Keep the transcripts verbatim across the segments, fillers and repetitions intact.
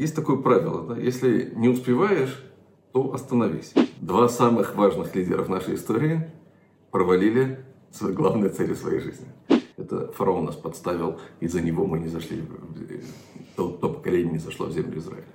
есть такое правило, да? Если не успеваешь, то остановись. Два самых важных лидера в нашей истории провалили свои главные цели своей жизни. Это фараон нас подставил, из-за него мы не зашли, то, то поколение не зашло в землю Израиля.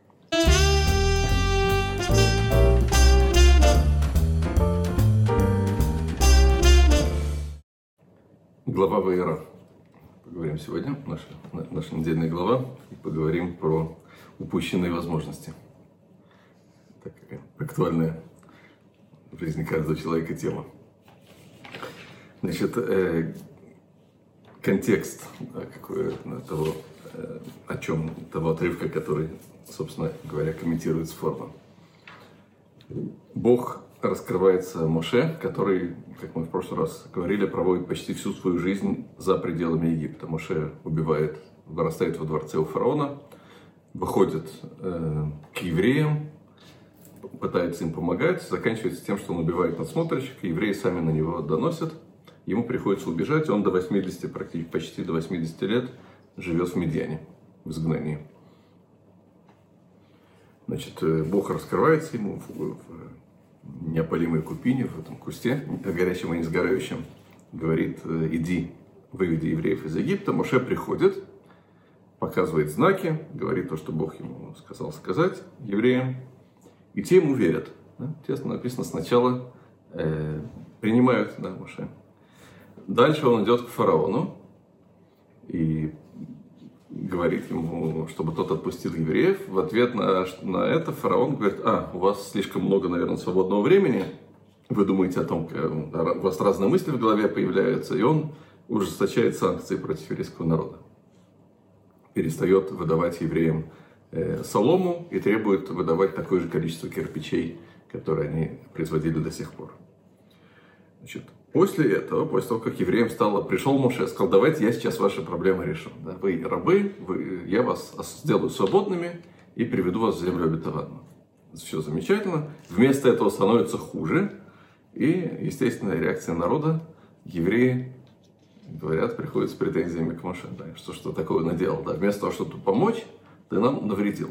Глава Ваера. Поговорим сегодня, наша, наша недельная глава, и поговорим про упущенные возможности. Такая актуальная в жизни каждого человека тема. Значит, э, контекст да, какой, того, э, о чем, того отрывка, который, собственно говоря, комментируется форма. Бог раскрывается Моше, который, как мы в прошлый раз говорили, проводит почти всю свою жизнь за пределами Египта. Моше убивает, вырастает во дворце у фараона, выходит э, к евреям, пытается им помогать, заканчивается тем, что он убивает надсмотрщика, евреи сами на него доносят, ему приходится убежать, он до восьмидесяти, практически почти до восьмидесяти лет живет в Медьяне, в изгнании. Значит, Бог раскрывается ему в, в неопалимой купине, в этом кусте, горящем и не сгорающем, говорит: иди, выведи евреев из Египта. Моше приходит, показывает знаки, говорит то, что Бог ему сказал сказать евреям, и те ему верят. Да? Тесно написано, сначала э, принимают да, Моше. Дальше он идет к фараону и говорит ему, чтобы тот отпустил евреев. В ответ на, на это фараон говорит: а, у вас слишком много, наверное, свободного времени, вы думаете о том, как у вас разные мысли в голове появляются, и он ужесточает санкции против еврейского народа. Перестает выдавать евреям э, солому и требует выдавать такое же количество кирпичей, которые они производили до сих пор. Значит, после этого, после того, как евреям стало, пришел Моше и сказал: давайте я сейчас ваши проблемы решу. Да, вы рабы, вы, я вас сделаю свободными и приведу вас в землю обетованную. Все замечательно. Вместо этого становится хуже. И естественная реакция народа. Евреи говорят, приходят с претензиями к Моше. Да, что, что такое наделал? Да, вместо того, чтобы помочь, ты нам навредил.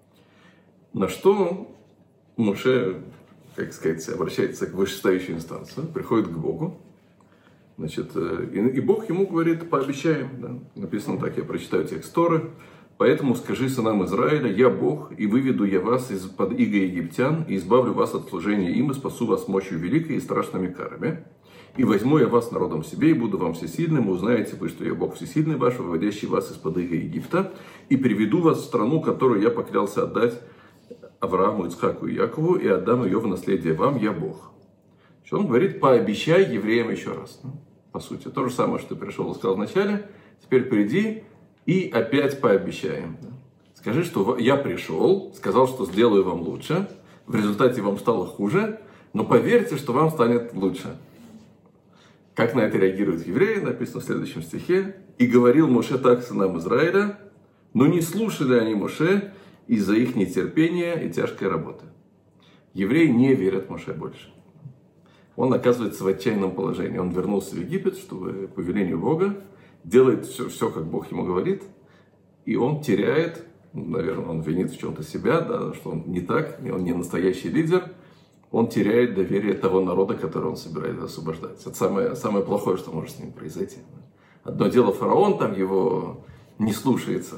На что Моше, как сказать, обращается к вышестоящей инстанции, приходит к Богу. Значит, и, и Бог ему говорит: пообещаем. Да? Написано так, я прочитаю текст Торы. Поэтому скажи сынам Израиля: я Бог, и выведу я вас из-под иго египтян, и избавлю вас от служения им, и спасу вас мощью великой и страшными карами. И возьму я вас народом себе, и буду вам всесильным, и узнаете вы, что я Бог всесильный ваш, выводящий вас из-под иго Египта, и приведу вас в страну, которую я поклялся отдать Аврааму, Ицхаку и Якову, и отдам ее в наследие вам, я Бог. Что он говорит: пообещай евреям еще раз. Ну, по сути, то же самое, что ты пришел и сказал вначале, теперь приди и опять пообещаем. Скажи, что я пришел, сказал, что сделаю вам лучше, в результате вам стало хуже, но поверьте, что вам станет лучше. Как на это реагируют евреи, написано в следующем стихе: «И говорил Моше так сынам Израиля, но не слушали они Моше из-за их нетерпения и тяжкой работы». Евреи не верят Моше больше. Он оказывается в отчаянном положении. Он вернулся в Египет, чтобы по велению Бога, делает все, все, как Бог ему говорит, и он теряет, наверное, он винит в чем-то себя, да, что он не так, он не настоящий лидер, он теряет доверие того народа, который он собирается освобождать. Это самое, самое плохое, что может с ним произойти. Одно дело фараон, там его не слушается.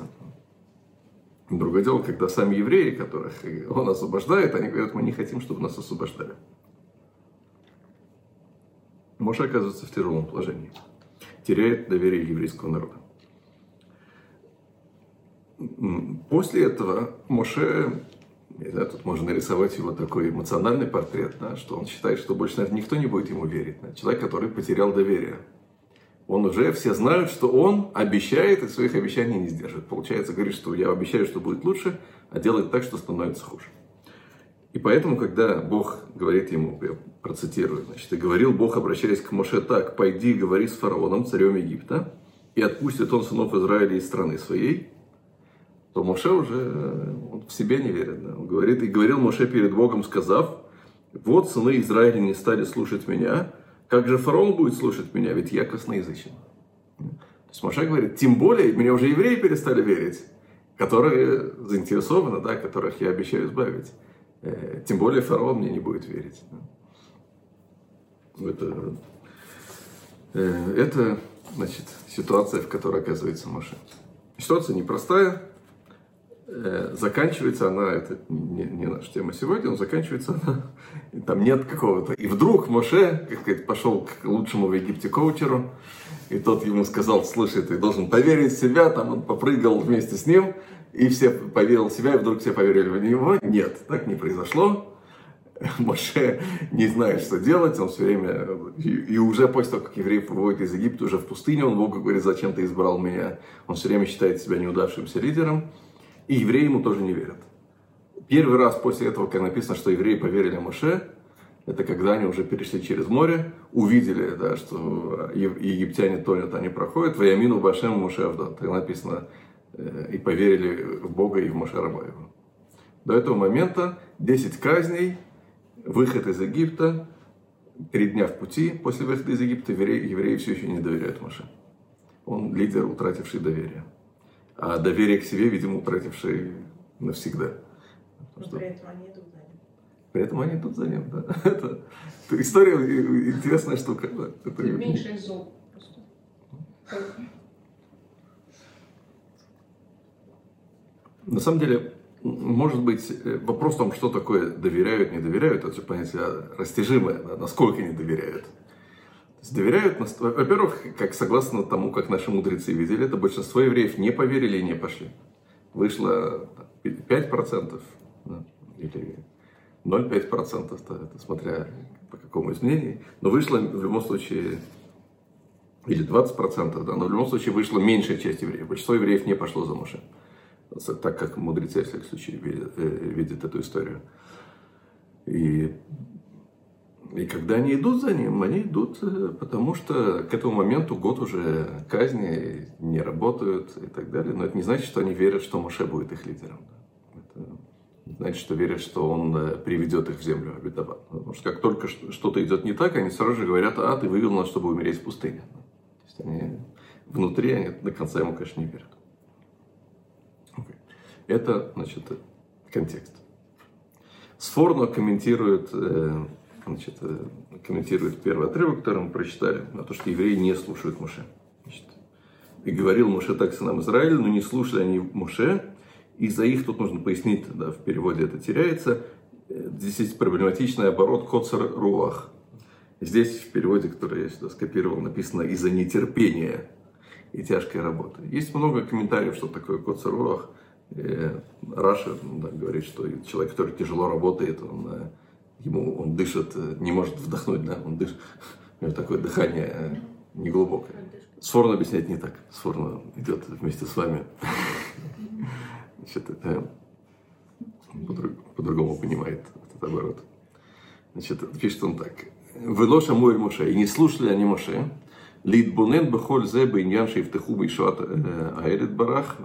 Другое дело, когда сами евреи, которых он освобождает, они говорят: мы не хотим, чтобы нас освобождали. Моше оказывается в тяжелом положении. Теряет доверие еврейского народа. После этого Моше, не знаю, тут можно нарисовать его такой эмоциональный портрет, да, что он считает, что больше, наверное, никто не будет ему верить. Да, человек, который потерял доверие. Он уже, все знают, что он обещает и своих обещаний не сдержит. Получается, говорит, что я обещаю, что будет лучше, а делает так, что становится хуже. И поэтому, когда Бог говорит ему, я процитирую, значит, «И говорил Бог, обращаясь к Моше, так: пойди, говори с фараоном, царем Египта, и отпустит он сынов Израиля из страны своей», то Моше уже он в себя не верит. Да? Он говорит: «И говорил Моше перед Богом, сказав: вот сыны Израиля не стали слушать меня, как же фараон будет слушать меня, ведь я косноязычен». То есть Моше говорит: тем более, меня уже евреи перестали верить, которые заинтересованы, да, которых я обещаю избавить. Тем более фараон мне не будет верить. Это, это значит, ситуация, в которой оказывается Моше. Ситуация непростая. Заканчивается она, это не, не наша тема сегодня, но заканчивается она, там нет какого-то. И вдруг Моше, как сказать, пошел к лучшему в Египте коучеру, и тот ему сказал: слушай, ты должен поверить в себя, там он попрыгал вместе с ним, и все поверил в себя, и вдруг все поверили в него. Нет, так не произошло. Моше не знает, что делать, он все время, и, и уже после того, как евреев выводят из Египта, уже в пустыне, он Богу говорит: зачем ты избрал меня? Он все время считает себя неудавшимся лидером. И евреи ему тоже не верят. Первый раз после этого, как написано, что евреи поверили Моше, это когда они уже перешли через море, увидели, да, что египтяне тонут, они проходят. «Ваямину башем Моше авдат». Так написано: и поверили в Бога и в Моше раба его. До этого момента десять казней, выход из Египта, три дня в пути после выхода из Египта, евреи, евреи все еще не доверяют Моше. Он лидер, утративший доверие. А доверие к себе, видимо, утративший навсегда. Но что... при этом они идут за ним. При этом они идут за ним, да. Это, это история интересная штука. Да. Это... Меньше из зол просто. На самом деле, может быть, вопрос в том, что такое доверяют, не доверяют, это же понятие растяжимое, да, насколько не доверяют. Доверяют, во-первых, как согласно тому, как наши мудрецы видели, это большинство евреев не поверили и не пошли. Вышло пять процентов, да, или ноль целых пять десятых процента, это смотря по какому из мнений, но вышло в любом случае, или двадцать процентов, да, но в любом случае вышла меньшая часть евреев. Большинство евреев не пошло за Моше, так как мудрецы, в всяком случае, видят, видят эту историю. И И когда они идут за ним, они идут, потому что к этому моменту год уже казни, не работают и так далее. Но это не значит, что они верят, что Моше будет их лидером. Это значит, что верят, что он приведет их в землю обетованную. Потому что как только что-то идет не так, они сразу же говорят: а, ты вывел нас, чтобы умереть в пустыне. То есть они внутри, они до конца ему, конечно, не верят. Okay. Это, значит, контекст. Сфорно комментирует... Значит, комментирует первый отрывок, который мы прочитали, на то, что евреи не слушают Моше. Значит, и говорил Моше так сынам Израиля, но не слушали они Моше, и за их, тут нужно пояснить, да, в переводе это теряется, здесь есть проблематичный оборот коцер руах. Здесь в переводе, который я сюда скопировал, написано: из-за нетерпения и тяжкой работы. Есть много комментариев, что такое коцер руах. Раша, да, говорит, что человек, который тяжело работает, он... Ему он дышит, не может вдохнуть, да, он дышит, у него такое дыхание неглубокое. Сфорно объясняет не так, Сфорно идет вместе с вами, значит, это по-другому понимает этот оборот. Значит, пишет он так: «Вело шамуэль Моше», и не слушали они Моше, «Литбонен бехоль зе бейньян шейфтеху бейшуат аэлет барах,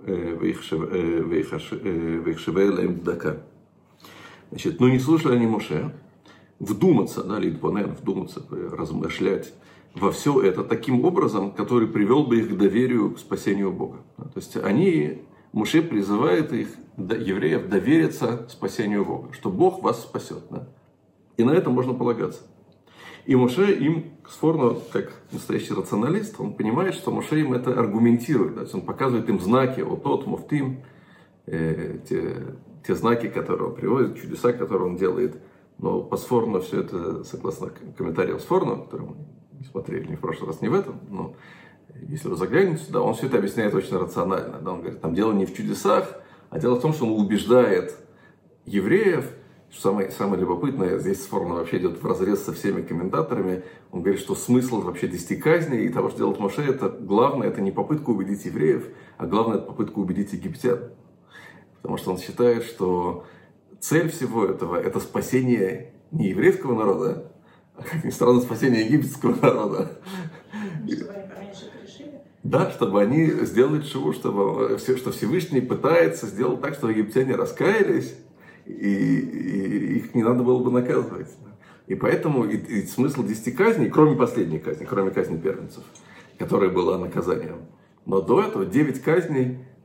вейхшеве лэм дака». Значит, ну не слушали они Моше, вдуматься, да, литбонен, вдуматься, размышлять во все это таким образом, который привел бы их к доверию, к спасению Бога. То есть они, Моше призывает их, евреев, довериться спасению Бога, что Бог вас спасет. Да? И на это можно полагаться. И Моше им, Сфорно, как настоящий рационалист, он понимает, что Моше им это аргументирует. То есть он показывает им знаки, вот тот, муфтим, э, те... те знаки, которые он приводит, чудеса, которые он делает. Но по Сфорно все это, согласно комментариям Сфорно, которые мы не смотрели ни в прошлый раз, ни в этом, но если вы заглянете сюда, он все это объясняет очень рационально. Да? Он говорит, там дело не в чудесах, а дело в том, что он убеждает евреев, что самое, самое любопытное, здесь Сфорно вообще идет вразрез со всеми комментаторами, он говорит, что смысл вообще десяти казней и того, что делает Моше, это главное, это не попытка убедить евреев, а главное, это попытка убедить египтян. Потому что он считает, что цель всего этого – это спасение не еврейского народа, а, как ни странно, спасение египетского народа. Чтобы они поменьше грешили? Да, чтобы они сделали шиву, чтобы все, что Всевышний пытается сделать так, чтобы египтяне раскаялись, и, и их не надо было бы наказывать. И поэтому и, и смысл десяти казней, кроме последней казни, кроме казни первенцев, которая была наказанием. Но до этого девять казней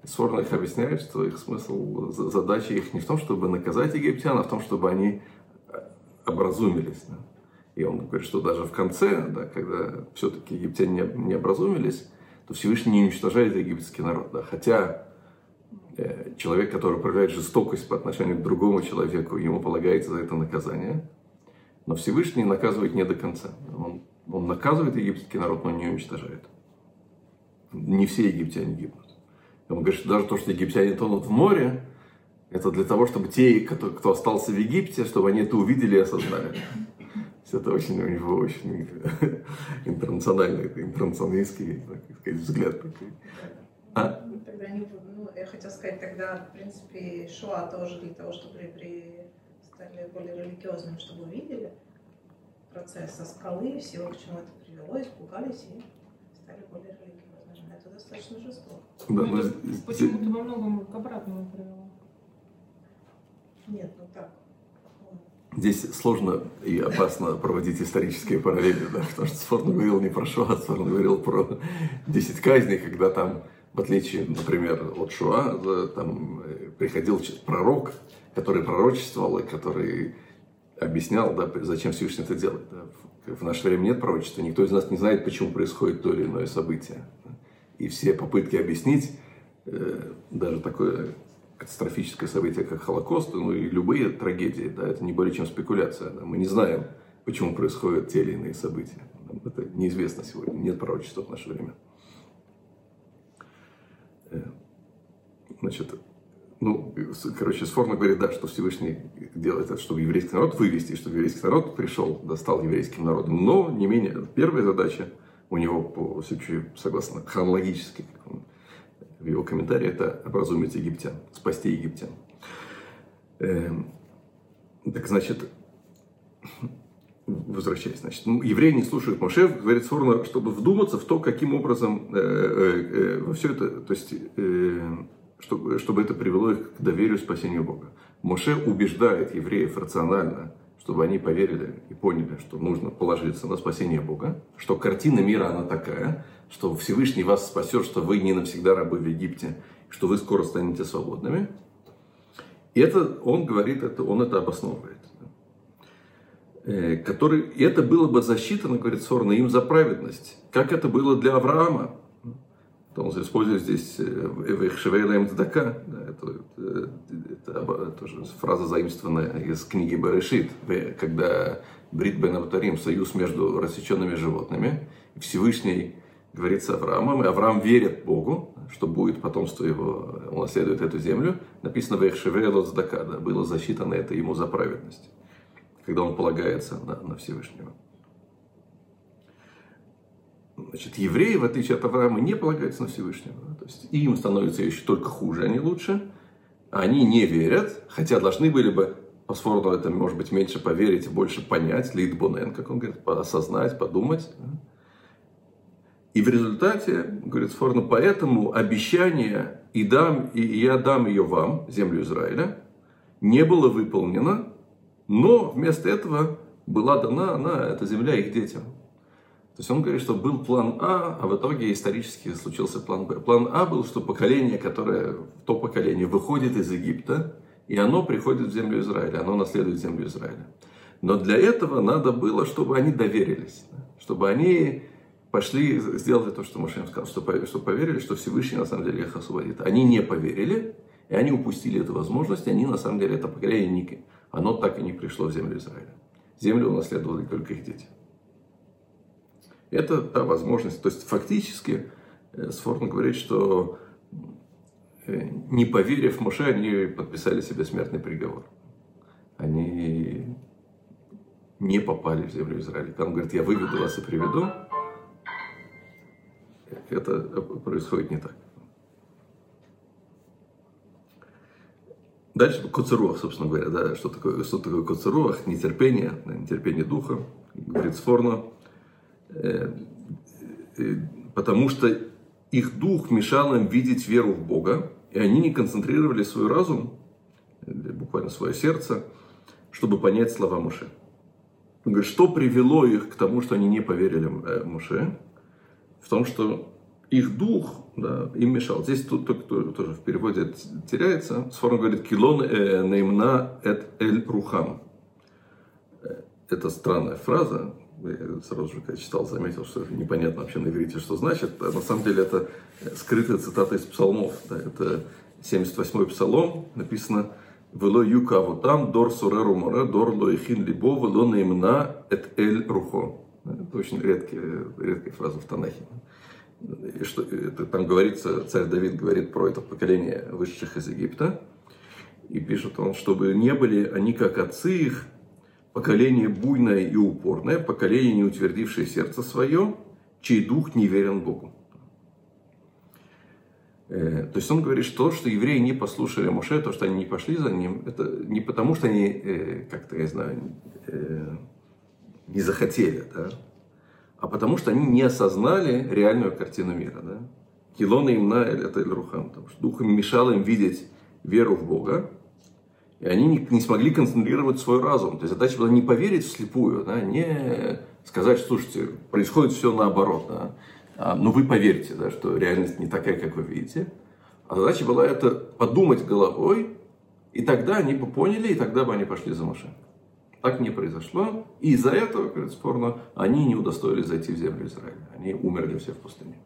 Сфорно их объясняет, что их смысл, задача их не в том, чтобы наказать египтян, а в том, чтобы они образумились. Да. И он говорит, что даже в конце, да, когда все-таки египтяне не, не образумились, то Всевышний не уничтожает египетский народ. Да. Хотя э, человек, который проявляет жестокость по отношению к другому человеку, ему полагается за это наказание. Но Всевышний наказывает не до конца. Он, он наказывает египетский народ, но не уничтожает. Не все египтяне гибнут. Он говорит, что даже то, что египтяне тонут в море, это для того, чтобы те, кто, кто остался в Египте, чтобы они это увидели и осознали. Это очень у него очень интернациональный, интернационалистский, так сказать, взгляд такой. А? Тогда не, ну, я хотела сказать, тогда, в принципе, Шоа тоже для того, чтобы евреи стали более религиозными, чтобы увидели процесс со скалы, всего, к чему это привело, испугались и стали более религиозными. Это достаточно жестоко. Да, но это почему-то во многом к обратному привело. Нет, ну так. Здесь сложно и опасно проводить исторические параллели, да, потому что Сфорно говорил не про Шоа, Сфорно говорил про десять казней, когда там, в отличие, например, от Шоа, да, там приходил пророк, который пророчествовал и который объяснял, да, зачем Всевышний это делает. Да. В наше время нет пророчества, никто из нас не знает, почему происходит то или иное событие. И все попытки объяснить э, даже такое катастрофическое событие, как Холокост, ну и любые трагедии, да, это не более чем спекуляция. Да. Мы не знаем, почему происходят те или иные события. Это неизвестно сегодня, нет пророчества в наше время. Значит, ну, короче, Сфорно говорит, да, что Всевышний делает это, чтобы еврейский народ вывести, чтобы еврейский народ пришел, да, стал еврейским народом. Но, не менее, первая задача у него, по, согласно хронологически, как он, в его комментарии, это образумить египтян, спасти египтян. Эм, так, значит, возвращаясь, значит, евреи не слушают Моше, говорит Сфорно, чтобы вдуматься в то, каким образом э, э, э, во все это, то есть, э, чтобы, чтобы это привело их к доверию спасению Бога. Моше убеждает евреев рационально, чтобы они поверили и поняли, что нужно положиться на спасение Бога, что картина мира она такая, что Всевышний вас спасет, что вы не навсегда рабы в Египте, что вы скоро станете свободными. И это он говорит, это, он это обосновывает. Который, и это было бы засчитано, говорит Сфорно, им за праведность, как это было для Авраама. Он использует здесь «Вехшевейлаем цдака». Это, это, это тоже фраза, заимствованная из книги Берешит, когда Брит бен Аватарим, союз между рассеченными животными, Всевышний говорит с Авраамом, и Авраам верит Богу, что будет потомство его, он наследует эту землю. Написано «Вехшевейлаем цдака», да, было засчитано это ему за праведность, когда он полагается на, на Всевышнего. Значит, евреи, в отличие от Авраама, не полагаются на Всевышнего. То есть им становится еще только хуже, а не лучше. Они не верят, хотя должны были бы, по Сфорно, это, может быть, меньше поверить и больше понять, литбонен, как он говорит, осознать, подумать. И в результате, говорит Сфорно, поэтому обещание «и, дам, и я дам ее вам, землю Израиля», не было выполнено, но вместо этого была дана она, эта земля, их детям. То есть он говорит, что был план А, а в итоге исторически случился план Б. План А был, что поколение, которое, то поколение выходит из Египта, и оно приходит в землю Израиля, оно наследует землю Израиля. Но для этого надо было, чтобы они доверились, чтобы они пошли, сделали то, что Моше им сказал, чтобы поверили, что Всевышний на самом деле их освободит. Они не поверили, и они упустили эту возможность, и они на самом деле, это поколение, оно так и не пришло в землю Израиля. Землю унаследовали только их дети. Это та возможность. То есть фактически Сфорно говорит, что не поверив Моше, они подписали себе смертный приговор. Они не попали в землю Израиля. Там говорит, я выведу вас и приведу. Это происходит не так. Дальше коцеруах, собственно говоря, да, что такое, что такое коцеруах, нетерпение, нетерпение духа, говорит Сфорно. Потому что их дух мешал им видеть веру в Бога, и они не концентрировали свой разум, буквально свое сердце, чтобы понять слова Моше. Он говорит, что привело их к тому, что они не поверили Моше? В том, что их дух, да, им мешал. Здесь тут, тут, тут тоже в переводе теряется. Сфорно говорит «Килон э, неймна эт эль рухам». Это странная фраза. Я сразу же, когда читал, заметил, что непонятно вообще на иврите, что значит. А на самом деле это скрытая цитата из псалмов. Да, это семьдесят восьмой псалом. Написано «Вело юка авотам дор суреру море дор ло ихин либо вело неймна эт эль рухо». Это очень редкая, редкая фраза в Танахе. И что, это, там говорится, царь Давид говорит про это поколение вышедших из Египта. И пишет он, чтобы не были они как отцы их, поколение буйное и упорное, поколение, не утвердившее сердце свое, чей дух не верен Богу. Э, то есть он говорит, что, что евреи не послушали Моше, то, что они не пошли за ним, это не потому, что они э, как-то, я знаю, э, не захотели, да, а потому что они не осознали реальную картину мира. Да? Килона имна это эль-рухам, потому что дух им мешал им видеть веру в Бога, и они не, не смогли концентрировать свой разум. То есть задача была не поверить вслепую, да, не сказать, что, слушайте, происходит все наоборот. Да, а, но вы поверите, да, что реальность не такая, как вы видите. А задача была это подумать головой, и тогда они бы поняли, и тогда бы они пошли за Моше. Так не произошло, и из-за этого, говорит Сфорно, они не удостоились зайти в землю Израиля. Они умерли все в пустыне.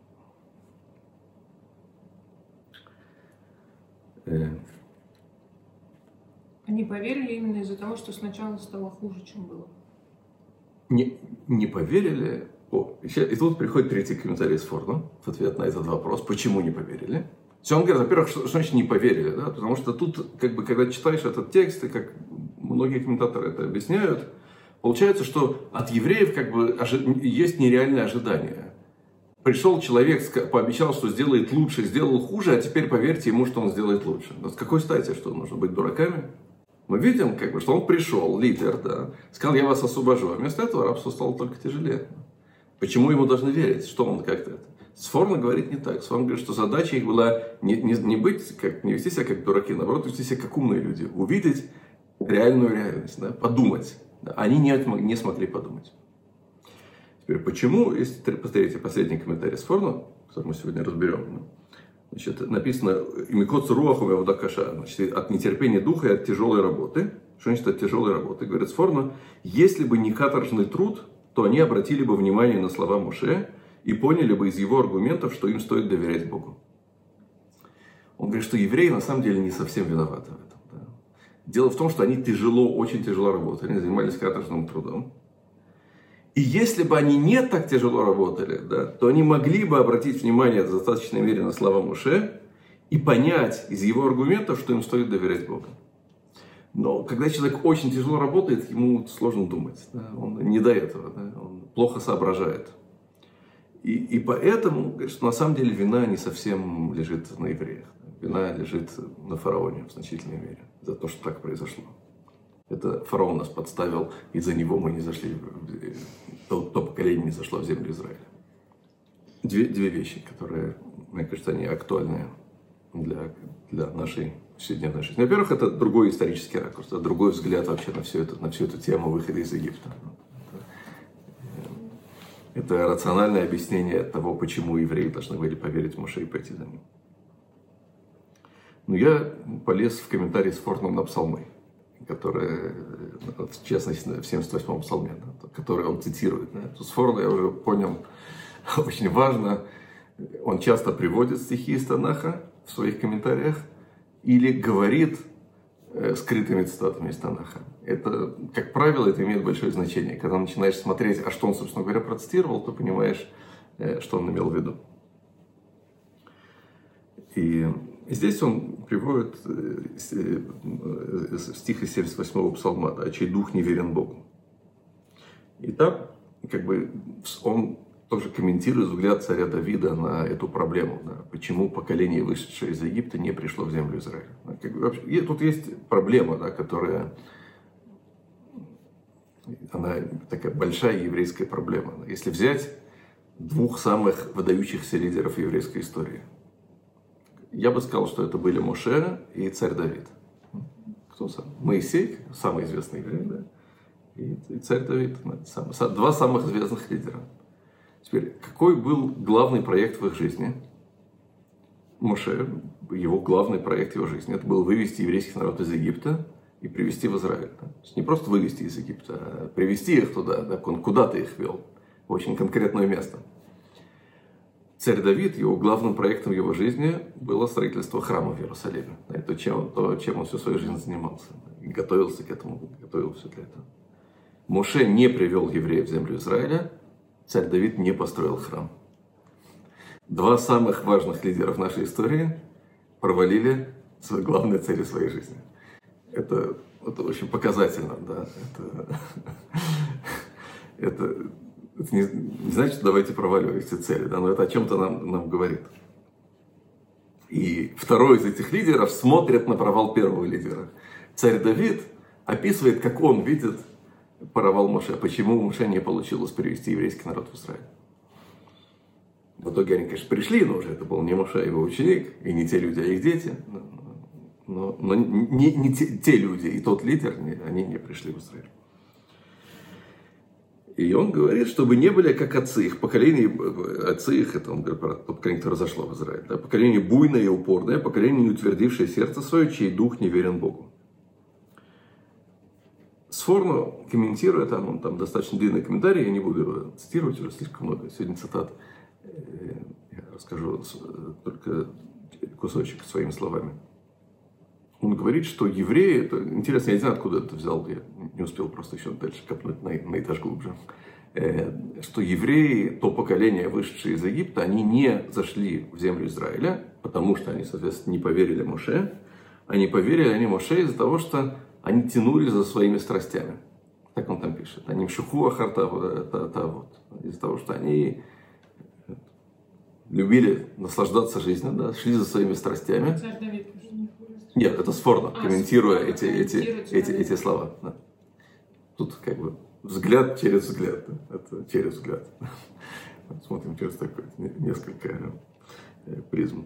Они поверили именно из-за того, что сначала стало хуже, чем было. Не, не поверили. О, и тут приходит третий комментарий Сфорно в ответ на этот вопрос. Почему не поверили? Все, он говорит, во-первых, что, что значит не поверили, да? Потому что тут, как бы, когда читаешь этот текст, и как многие комментаторы это объясняют, получается, что от евреев как бы ожи... есть нереальное ожидание. Пришел человек, пообещал, что сделает лучше, сделал хуже, а теперь поверьте ему, что он сделает лучше. Но с какой стати, что нужно быть дураками? Мы видим, как бы, что он пришел, лидер, да, сказал, я вас освобожу, а вместо этого рабство стало только тяжелее. Почему ему должны верить? Что он как-то это? Сфорно говорит не так. Сфорно говорит, что задача их была не, не, не быть, как, не вести себя как дураки, наоборот, вести себя как умные люди. Увидеть реальную реальность, да, подумать. Да. Они не, не смогли подумать. Теперь, почему, если посмотрите последний комментарий Сфорно, который мы сегодня разберем, значит, написано «Микоц руаху мевдакаша», значит, от нетерпения духа и от тяжелой работы. Что значит от тяжелой работы? Говорит Сфорно, если бы не каторжный труд, то они обратили бы внимание на слова Моше и поняли бы из его аргументов, что им стоит доверять Богу. Он говорит, что евреи на самом деле не совсем виноваты в этом. Да? Дело в том, что они тяжело, очень тяжело работали, они занимались каторжным трудом. И если бы они не так тяжело работали, да, то они могли бы обратить внимание в достаточной мере на слова Моше и понять из его аргументов, что им стоит доверять Богу. Но когда человек очень тяжело работает, ему сложно думать. Да? Он не до этого, да? Он плохо соображает. И, и поэтому, говорит, что на самом деле вина не совсем лежит на евреях. Вина лежит на фараоне в значительной мере за то, что так произошло. Это фараон нас подставил, из-за него мы не зашли, то, то поколение не зашло в землю Израиля. Две, две вещи, которые, мне кажется, они актуальны для, для нашей повседневной жизни. Во-первых, это другой исторический ракурс, это другой взгляд вообще на, все это, на всю эту тему выхода из Египта. Это, это рациональное объяснение того, почему евреи должны были поверить в Моше и пойти за ним. Но я полез в комментарии Сфорно на псалмы, которые, в частности, в семьдесят восьмом псалме, который он цитирует. Сфорно, я уже понял, очень важно, он часто приводит стихи из Танаха в своих комментариях или говорит э, скрытыми цитатами из Танаха. Это, как правило, это имеет большое значение. Когда начинаешь смотреть, а что он, собственно говоря, процитировал, то понимаешь, э, что он имел в виду. И здесь он приводит стих из семьдесят восьмого псалма, да, чей дух не верен Богу. И там, как бы, он тоже комментирует взгляд царя Давида на эту проблему, да, почему поколение, вышедшее из Египта, не пришло в землю Израиля. Как бы, вообще, и тут есть проблема, да, которая, она такая большая еврейская проблема. Если взять двух самых выдающихся лидеров еврейской истории, я бы сказал, что это были Моше и царь Давид. Кто сам? Моисей, самый известный еврей, да? И, и царь Давид, сам, два самых известных лидера. Теперь, какой был главный проект в их жизни? Моше, его главный проект его жизни, это был вывести еврейский народ из Египта и привести в Израиль. Да? То есть не просто вывести из Египта, а привести их туда, да? Он куда-то их вел, в очень конкретное место. Царь Давид, его главным проектом его жизни было строительство храма в Иерусалиме. Это чем, то, чем он всю свою жизнь занимался. И готовился к этому, готовился для этого. Моше не привел евреев в землю Израиля, царь Давид не построил храм. Два самых важных лидера в нашей истории провалили свои главные цели своей жизни. Это, это очень показательно, да. Это, это, это не, не значит, что давайте проваливать эти цели, да, но это о чем-то нам, нам говорит. И второй из этих лидеров смотрит на провал первого лидера. Царь Давид описывает, как он видит провал Моше, почему Моше не получилось привести еврейский народ в Израиль. В итоге они, конечно, пришли, но уже это был не Моше, а его ученик, и не те люди, а их дети. Но, но не, не те, те люди и тот лидер, не, они не пришли в Израиль. И он говорит, чтобы не были как отцы их, поколение, отцы их, это он говорит про то поколение, которое зашло в Израиль, да, поколение буйное и упорное, поколение, не утвердившее сердце свое, чей дух не верен Богу. Сфорно, комментируя, там, он там достаточно длинный комментарий, я не буду его цитировать, уже слишком много сегодня цитат. Я расскажу только кусочек своими словами. Он говорит, что евреи, это, интересно, я не знаю, откуда это взял, я не успел просто еще дальше копнуть на, на этаж глубже, что евреи, то поколение, вышедшее из Египта, они не зашли в землю Израиля, потому что они, соответственно, не поверили Моше, они поверили они Моше из-за того, что они тянули за своими страстями. Так он там пишет. Они мшуху ахарта вот. Из-за того, что они любили наслаждаться жизнью, да, шли за своими страстями. Царь Давид. Нет, это Сфорно, а, комментируя Сфорно, эти, эти, эти, эти слова. Да. Тут как бы взгляд через взгляд. Да. Это через взгляд. Смотрим через такой несколько призм.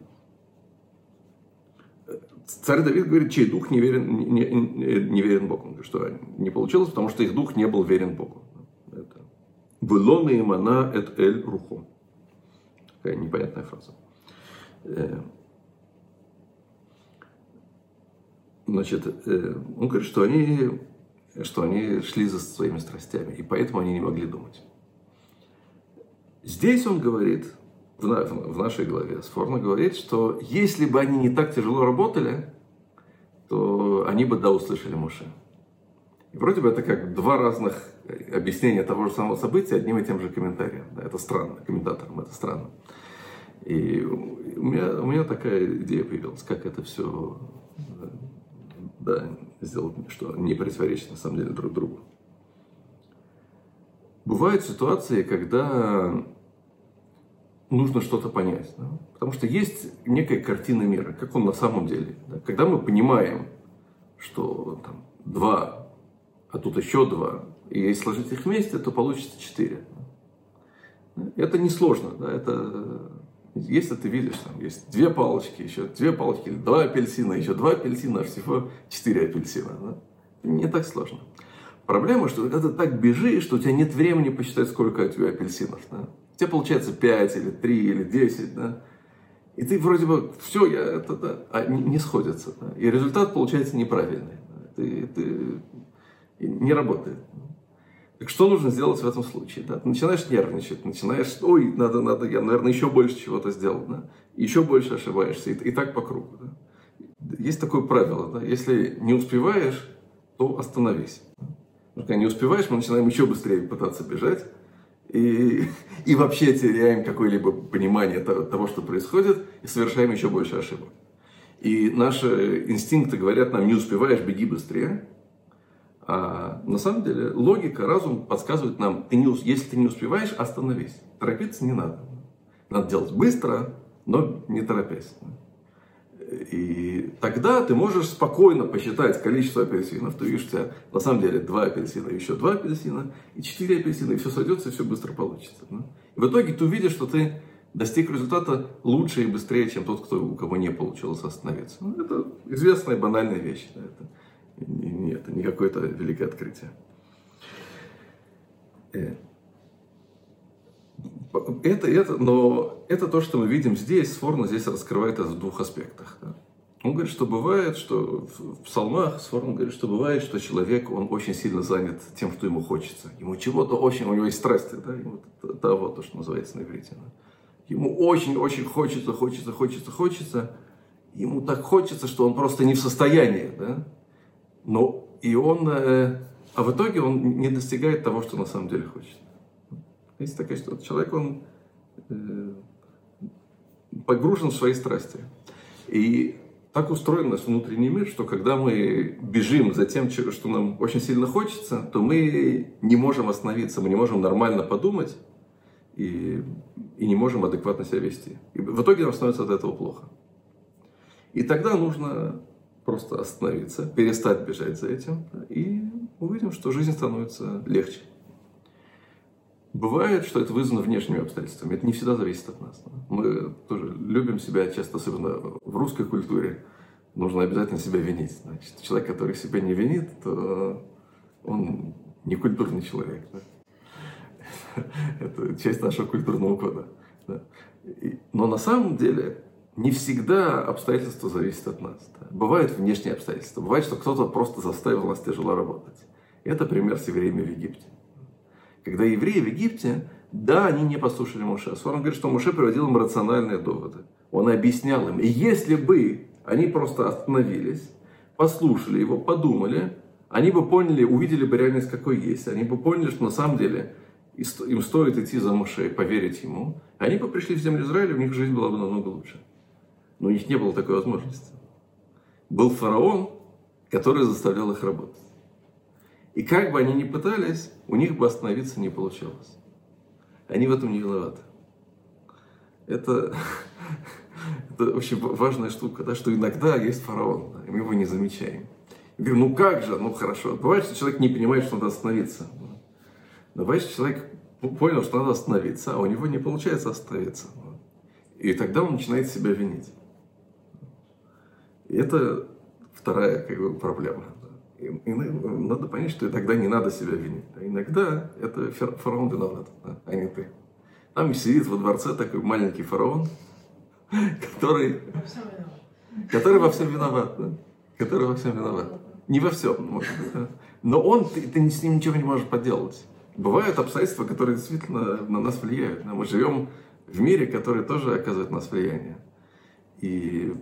Царь Давид говорит, чей дух не верен, не, не, не верен Богу. Он говорит, что не получилось, потому что их дух не был верен Богу. Это «Выло наимана эт эль руху». Такая непонятная фраза. Значит, он говорит, что они, что они шли за своими страстями, и поэтому они не могли думать. Здесь он говорит, в, на, в нашей главе, Сфорно говорит, что если бы они не так тяжело работали, то они бы, да, услышали Моше. И вроде бы это как два разных объяснения того же самого события одним и тем же комментарием. Да, это странно, комментаторам это странно. И у меня, у меня такая идея появилась, как это все, да, сделать, что не противоречит на самом деле друг другу. Бывают ситуации, когда нужно что-то понять. Да? Потому что есть некая картина мира, как он на самом деле. Да? Когда мы понимаем, что там два, а тут еще два, и если сложить их вместе, то получится четыре. Это несложно. Да? Это, если ты видишь, там есть две палочки, еще две палочки, два апельсина, еще два апельсина, а всего четыре апельсина. Да? Не так сложно. Проблема, что когда ты так бежишь, что у тебя нет времени посчитать, сколько у тебя апельсинов. Да? У тебя получается пять, или три, или десять. Да? И ты вроде бы, все, я, это, да, а не, не сходится. Да? И результат получается неправильный. Да? Ты, ты, не работает. Так что нужно сделать в этом случае? Да? Ты начинаешь нервничать, начинаешь, ой, надо, надо, я, наверное, еще больше чего-то сделал. Да? Еще больше ошибаешься. И, и так по кругу. Да? Есть такое правило. Да? Если не успеваешь, то остановись. Когда не успеваешь, мы начинаем еще быстрее пытаться бежать. И, и вообще теряем какое-либо понимание того, что происходит, и совершаем еще больше ошибок. И наши инстинкты говорят нам, не успеваешь, беги быстрее. А на самом деле логика, разум подсказывает нам, ты не, если ты не успеваешь, остановись. Торопиться не надо. Надо делать быстро, но не торопясь. И тогда ты можешь спокойно посчитать количество апельсинов. Ты видишь, у тебя на самом деле два апельсина, еще два апельсина, и четыре апельсина, и все сойдется, и все быстро получится. И в итоге ты увидишь, что ты достиг результата лучше и быстрее, чем тот, кто, у кого не получилось остановиться. Ну, это известная банальная вещь. Да? Это, не, это не какое-то великое открытие. Это, это, но это то, что мы видим здесь, Сфорно здесь раскрывает это в двух аспектах. Да? Он говорит, что бывает, что в псалмах Сфорно говорит, что бывает, что человек, он очень сильно занят тем, что ему хочется. Ему чего-то очень, у него есть страсти, да, ему того, то, что называется на иврите. Да? Ему очень-очень хочется, хочется, хочется, хочется. Ему так хочется, что он просто не в состоянии, да. Но и он, э, а в итоге он не достигает того, что на самом деле хочет. Есть такая, что человек, он э, погружен в свои страсти. И так устроен наш внутренний мир, что когда мы бежим за тем, что нам очень сильно хочется, то мы не можем остановиться, мы не можем нормально подумать и, и не можем адекватно себя вести. И в итоге нам становится от этого плохо. И тогда нужно просто остановиться, перестать бежать за этим, и увидим, что жизнь становится легче. Бывает, что это вызвано внешними обстоятельствами. Это не всегда зависит от нас. Мы тоже любим себя, часто, особенно в русской культуре, нужно обязательно себя винить. Значит, человек, который себя не винит, то он не культурный человек. Да? Это часть нашего культурного кода. Да? Но на самом деле не всегда обстоятельства зависят от нас. Да? Бывают внешние обстоятельства. Бывает, что кто-то просто заставил нас тяжело работать. Это пример с евреями в Египте. Когда евреи в Египте, да, они не послушали Моше. Сфорно говорит, что Моше приводил им рациональные доводы. Он объяснял им. И если бы они просто остановились, послушали его, подумали, они бы поняли, увидели бы реальность, какой есть. Они бы поняли, что на самом деле им стоит идти за Моше, поверить ему. Они бы пришли в землю Израиля, у них жизнь была бы намного лучше. Но у них не было такой возможности. Был фараон, который заставлял их работать. И как бы они ни пытались, у них бы остановиться не получалось. Они в этом не виноваты. Это, это очень важная штука, да, что иногда есть фараон, да, и мы его не замечаем. Я говорю, ну как же, ну хорошо. Бывает, что человек не понимает, что надо остановиться. Но бывает, что человек понял, что надо остановиться, а у него не получается остановиться. И тогда он начинает себя винить. И это вторая, как бы, проблема. И, и надо понять, что тогда не надо себя винить. А иногда это фараон виноват, да, а не ты. Там сидит во дворце такой маленький фараон, который, который во всем виноват. Да? Который во всем виноват. Не во всем, может быть. Да? Но он, ты, ты с ним ничего не можешь поделать. Бывают обстоятельства, которые действительно на нас влияют. Мы живем в мире, который тоже оказывает на нас влияние. И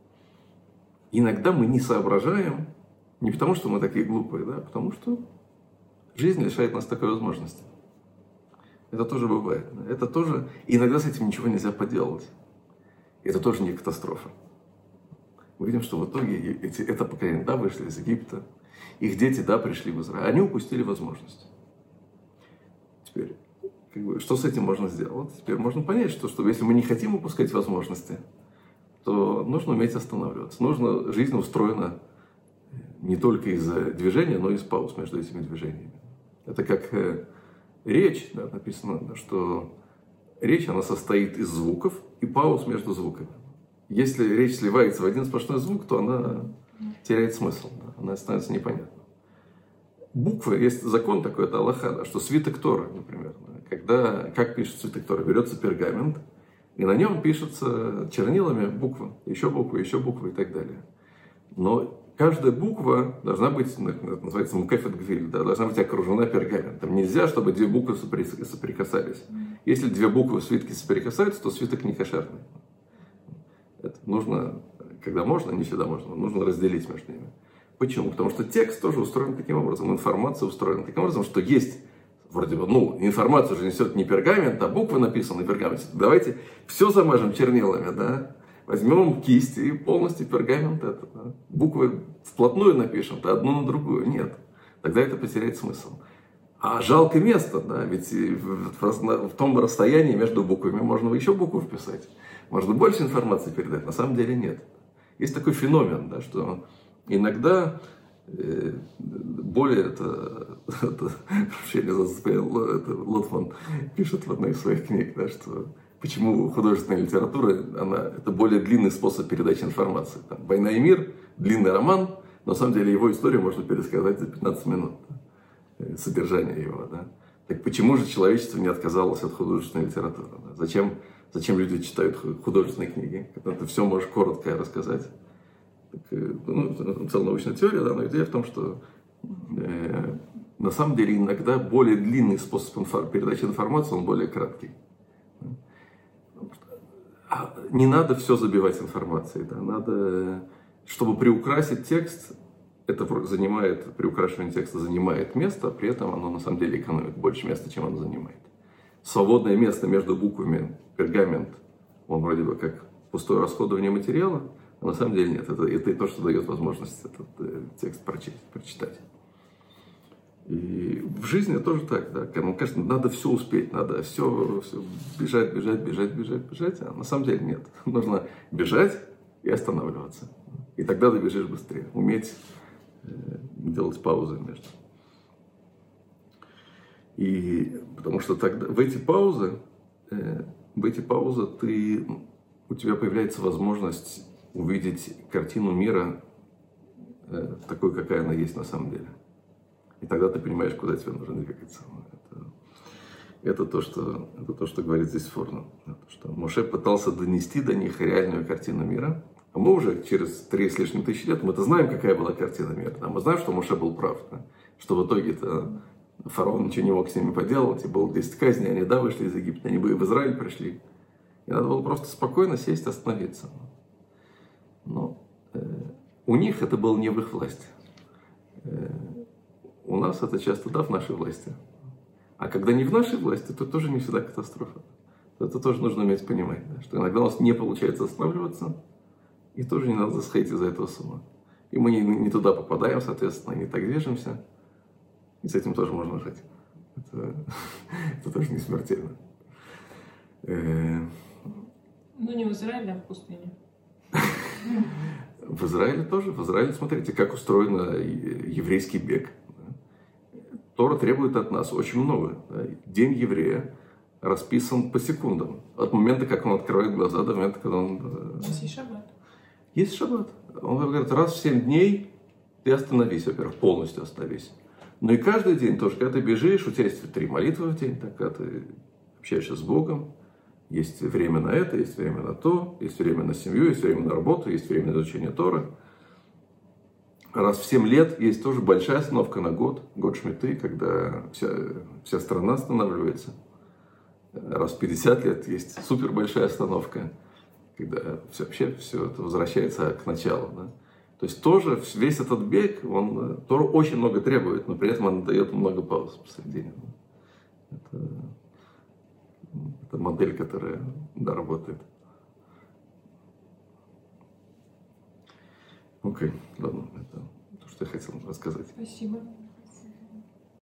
иногда мы не соображаем, не потому, что мы такие глупые, да, а потому что жизнь лишает нас такой возможности. Это тоже бывает. Да? Это тоже... И иногда с этим ничего нельзя поделать. Это тоже не катастрофа. Мы видим, что в итоге эти, это поколение, да, вышли из Египта. Их дети, да, пришли в Израиль. Они упустили возможность. Теперь, как бы, что с этим можно сделать? Теперь можно понять, что, что если мы не хотим упускать возможности, то нужно уметь останавливаться. Нужно, жизнь устроена не только из-за движения, но и из пауз между этими движениями. Это как э, речь, да, написано, да, что речь, она состоит из звуков и пауз между звуками. Если речь сливается в один сплошной звук, то она теряет смысл, да, она становится непонятной. Буквы, есть закон такой, это Аллаха, да, что свиток Торы, например. Да, когда, как пишется свиток Торы, берется пергамент, и на нем пишутся чернилами буквы, еще буквы, еще буквы и так далее. Но каждая буква должна быть, это называется мукефет гвиль, да, должна быть окружена пергаментом. Нельзя, чтобы две буквы соприкасались. Если две буквы в свитке соприкасаются, то свиток не кошерный. Это нужно, когда можно, не всегда можно, нужно разделить между ними. Почему? Потому что текст тоже устроен таким образом, информация устроена таким образом, что есть, вроде бы, ну, информацию же несет не пергамент, а буквы написаны на пергаменте. Давайте все замажем чернилами, да? Возьмем кисть и полностью пергамент это, да? Буквы вплотную напишем, то одну на другую. Нет. Тогда это потеряет смысл. А жалко место, да? Ведь в, в, в том расстоянии между буквами можно еще букву вписать. Можно больше информации передать. На самом деле нет. Есть такой феномен, да, что иногда э, более это, это, это Лотман пишет в одной из своих книг, да, что почему художественная литература, она, это более длинный способ передачи информации. Там, «Война и мир», длинный роман, но на самом деле его историю можно пересказать за пятнадцать минут. Да, содержание его. Да. Так почему же человечество не отказалось от художественной литературы? Да? Зачем, зачем люди читают художественные книги? Когда ты все можешь коротко рассказать. Так, ну, целая научная теория, да, но идея в том, что э, на самом деле иногда более длинный способ инфор- передачи информации, он более краткий. А не надо все забивать информацией. Да? Надо, чтобы приукрасить текст, это занимает, приукрашивание текста занимает место, а при этом оно на самом деле экономит больше места, чем оно занимает. Свободное место между буквами, пергамент, он вроде бы как пустое расходование материала, а на самом деле нет. Это, это и то, что дает возможность этот э, текст прочесть, прочитать. И в жизни тоже так, да. Конечно, надо все успеть, надо все, все бежать, бежать, бежать, бежать, бежать, а на самом деле нет. Нужно бежать и останавливаться. И тогда ты бежишь быстрее. Уметь делать паузы между. И потому что тогда в эти паузы, э, в эти паузы ты, у тебя появляется возможность увидеть картину мира э, такой, какая она есть на самом деле. И тогда ты понимаешь, куда тебе нужно двигаться. Это, это, то, что, это то, что говорит здесь Форно. Что Моше пытался донести до них реальную картину мира. А мы уже через три с лишним тысячи лет, мы-то знаем, какая была картина мира. Да? Мы знаем, что Моше был прав. Да? Что в итоге-то фараон ничего не мог с ними поделать. И было десять казней, они да, вышли из Египта, они бы и в Израиль пришли. И надо было просто спокойно сесть, остановиться. Но э, у них это было не в их власти. Э, у нас это часто да, в нашей власти. А когда не в нашей власти, то тоже не всегда катастрофа. Это тоже нужно уметь понимать. Да? Что иногда у нас не получается останавливаться. И тоже не надо сходить из-за этого с ума. И мы не, не туда попадаем, соответственно, не так движемся. И с этим тоже можно жить. Это, это тоже не смертельно. Ну, не в Израиле, а в пустыне. В Израиле тоже. В Израиле, смотрите, как устроен еврейский бег. Тора требует от нас очень много. День еврея расписан по секундам. От момента, как он открывает глаза, до момента, когда он... Есть шаббат. Есть шаббат. Он говорит, раз в семь дней ты остановись, во-первых, полностью остановись. Но и каждый день тоже, когда ты бежишь, у тебя есть три молитвы в день, так, когда ты общаешься с Богом, есть время на это, есть время на то, есть время на семью, есть время на работу, есть время на изучение Торы. Раз в семь лет есть тоже большая остановка на год, год Шмиты, когда вся, вся страна останавливается. Раз в пятьдесят лет есть супер большая остановка, когда все, вообще все это возвращается к началу. Да? То есть тоже весь этот бег, он тоже очень много требует, но при этом он дает много пауз посередине. Это, это модель, которая да, работает. Окей, ладно, это то, что я хотел рассказать. Спасибо.